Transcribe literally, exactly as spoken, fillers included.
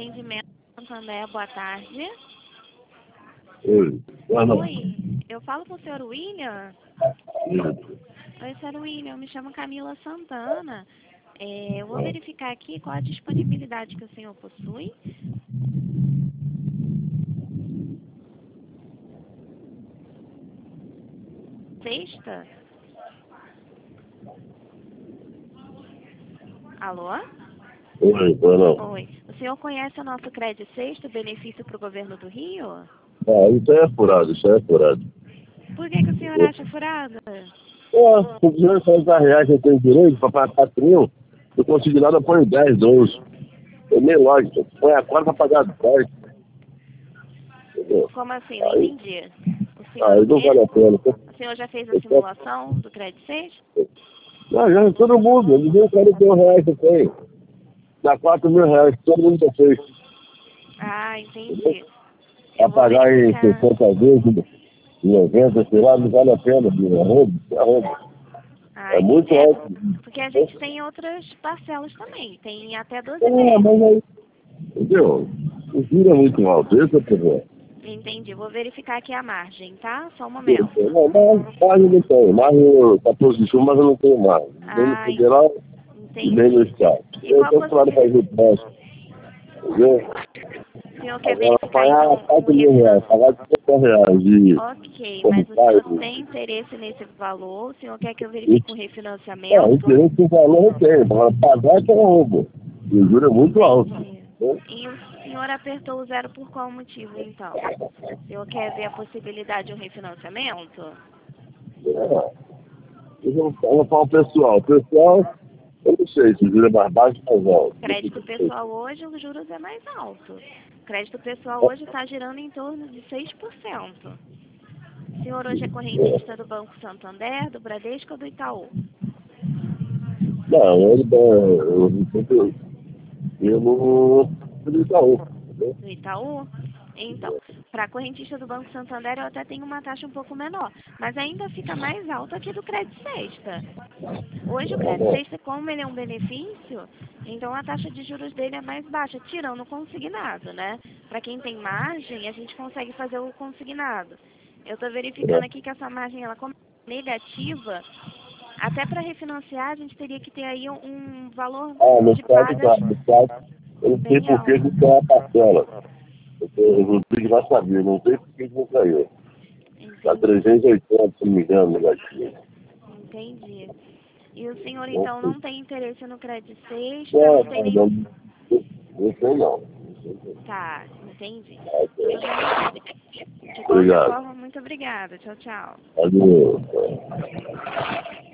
atendimento Santander, boa tarde. Oi. Oi, eu falo com o senhor William? Isso. Oi, senhor William, eu me chamo Camila Santana. É, eu vou verificar aqui qual a disponibilidade que o senhor possui. Sexta? Alô? Oi, boa não. Oi. O senhor conhece o nosso Crédito Sexta, benefício para o governo do Rio? Ah, isso aí é furado, isso aí é furado. Por que, que o senhor acha furada? Pô, se o dinheiro cinquenta reais que eu tenho direito para pagar quatro mil, eu consigo nada, põe dez, doze. É meio lógico. Põe a quatro para pagar dez. Entendeu? Como assim? Não Aí, entendi. O senhor aí o não quê? vale a pena. O senhor já fez a simulação do Crédito Sexta? Não, já todo mundo, ninguém quarenta e um reais que tem. Dá quatro mil reais, todo mundo já fez. Ah, entendi. Para Eu vou pagar em verificar. sessenta vezes, em noventa, sei lá, não vale a pena, filho. É roubo, é roubo. Ah, É muito entendi. É, alto. porque a gente tem outras parcelas também. Tem até doze É, vezes. mas aí, entendeu? O juro é muito alto, esse é o problema. Entendi. Vou verificar aqui a margem, tá? Só um momento. Não, mas margem não tem. Margem quatorze de chuva, mas eu não tenho margem. Nem no Ah, federal, nem no entendi. estado. E Eu qual a estou claro para fazer possibilidade? o teste. Entendeu? O senhor quer Agora verificar, pagar então, o quatro mil reais, refinanciamento? pagar cinquenta reais de Ok, como mas o pai. senhor tem interesse nesse valor? O senhor quer que eu verifique um Não, refinanciamento? interesse que o valor eu tenho. Agora pagar que é um roubo. O juro é muito alto. Entendi. Entendeu? E o senhor apertou o zero por qual motivo, então? O senhor quer ver a possibilidade de um refinanciamento? É. Eu vou falar para o pessoal. O pessoal, eu não sei se o juro é mais baixo ou mais alto. Crédito pessoal hoje, os juros é mais alto. Crédito pessoal hoje está girando em torno de seis por cento. O senhor hoje é correntista do Banco Santander, do Bradesco ou do Itaú? Não, ele dá. Eu eu- eu não. Eu Itaú, entendeu? Do Itaú? Então, para correntista do Banco Santander eu até tenho uma taxa um pouco menor, mas ainda fica mais alta que do Crédito Sexta. Hoje o Crédito Sexta, como ele é um benefício, então a taxa de juros dele é mais baixa, tirando o consignado, né? Para quem tem margem, a gente consegue fazer o consignado. Eu estou verificando aqui que essa margem, ela como é negativa, até para refinanciar a gente teria que ter aí um, um valor Ah, no de caso, pagas tá, no caso, eu não sei bem por que alto. que tem uma parcela. Eu eu não sei vai saber, não sei por que que não caiu. Está Entendi, trezentos e oitenta, se não me engano, negativo. entendi. E o senhor, Não então, sei. não tem interesse no Crédito Sexta, Não, não tem não, nem... não, não sei não. Não sei não. Tá, entendi. Ah, Tudo bem, tá. então. De qualquer Obrigado. forma, muito obrigada. Tchau, tchau. Adeus.